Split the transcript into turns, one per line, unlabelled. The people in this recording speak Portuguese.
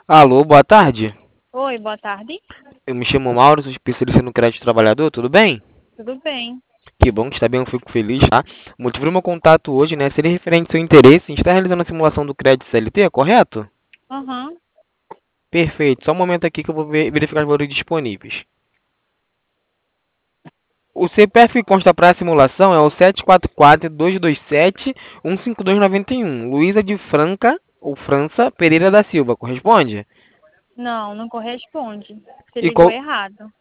Alô, boa tarde.
Oi, boa tarde.
Eu me chamo Mauro, sou especialista no crédito trabalhador, tudo bem?
Tudo bem?
Que bom que está bem, eu fico feliz, tá? O motivo do meu contato hoje, né, seria referente ao seu interesse em estar realizando a simulação do crédito CLT, correto?
Aham.
Perfeito, só um momento aqui que eu vou verificar os valores disponíveis. O CPF que consta para a simulação é o 744-227-15291. Luísa de Franca, ou França, Pereira da Silva, corresponde?
Não, não corresponde. Você
E
ligou
qual,
errado.